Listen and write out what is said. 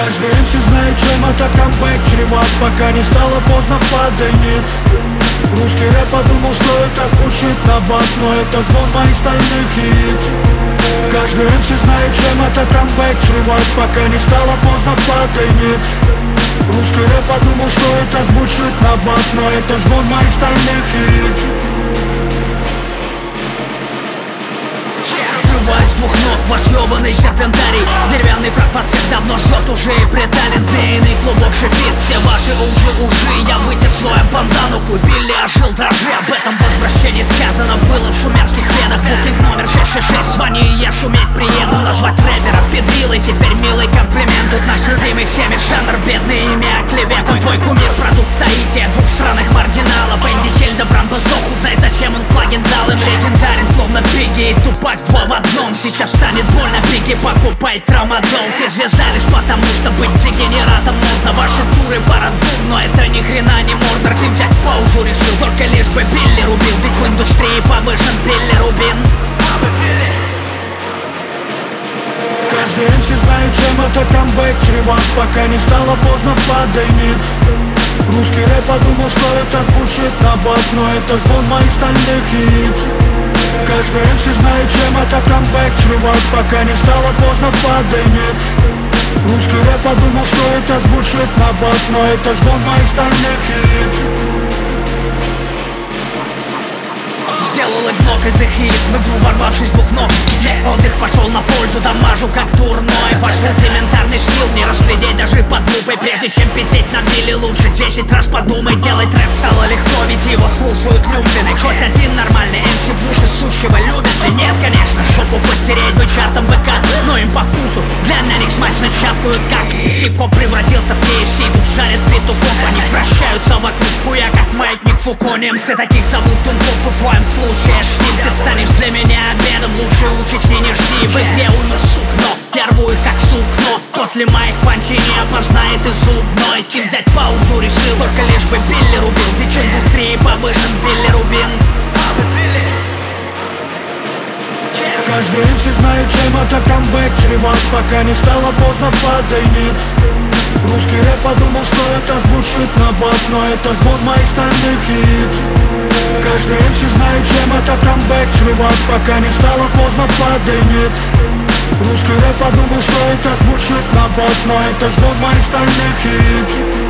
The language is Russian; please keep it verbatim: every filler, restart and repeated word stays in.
Каждый эм си знает, чем это камбэк чреват, пока не стало поздно, падай ниц. Русский рэп подумал, что это звучит на бат, но это звон моих стальных яиц. Каждый эм си знает, чем это камбэк чреват, пока не стало поздно, падай ниц. Русский рэп подумал, что это звучит на бат, но это звон моих стальных яиц. С двух ног ваш ёбаный серпентарий. Деревянный фраг вас всех давно ждет уже и притален. Змеиный клубок шипит, все ваши уши, уши. Я вытер свою бандану, убили, ожил, дрожи. Об этом возвращении сказано было в шумерских венах. Букинг номер шесть шесть шесть, звони и я шуметь приеду. Назвать рэпера педрилой, теперь милый комплимент. Тут наш любимый всеми жанр, бедный имя клеветом. Твой кумир, продукт соития двух странных маргиналов. Энди Хильдебранд сдох, узнай, зачем он плагин дал им. Легендарен, словно Бигги и Тупак, два в одном. Сейчас станет больно, Бигги, покупай трамадол. Ты звезда лишь потому, что быть дегенератом модно. Ваши туры парадум, но это ни хрена не мордор. Всем взять паузу решил, только лишь бы Билли рубил. Ведь в индустрии повышен Билли Рубин. Каждый эм си знает, чем это камбэк чреват, пока не стало поздно, падай ниц. Русский рэп подумал, что это звучит на бат, но это звон моих стальных яиц. Каждый эм си знает, чем это камбэк чреват, пока не стало поздно, падай ниц. Русский рэп подумал, что это звучит на бат, но это звон моих стальных яиц. Сделал игнок из их яиц, в игру ворвавшись двух ног. Отдых пошел на пользу, дамажу как дурной. Ваш рудиментарный скилл не разглядеть даже под лупой. Прежде чем пиздеть на мили, лучше десять раз подумай. Делать рэп стало легко, ведь его слушают люмпины. Хоть один нормальный эм си в уши сущего любят ли? Нет, конечно, жопу подтереть бы чартом ВК, но им по вкусу, для на них смачно чавкают как. Хип-хоп превратился в кей эф си, тут жарят петухов. Они вращаются вокруг хуя, как маятник Фуко. Немцы таких зовут тунков, в твоем случае штиль. Ты станешь для меня обедом, лучше учись и не жди. В игре уйма сук, но я рву их как сукно. После моих панчей не опознает и зубной. С ним взять паузу решил, только лишь бы Билли рубил. Ведь в индустрии повышен Билли Рубин. Каждый эм си знает, чем это камбэк чреват, пока не стало поздно, падай ниц. Русский рэп подумал, что это звучит на бат, но это звон моих стальных яиц. Каждый эм си знает, чем это камбэк чреват, пока не стало поздно, падай ниц. Русский рэп подумал, что это звучит на бат, но это звон моих стальных яиц.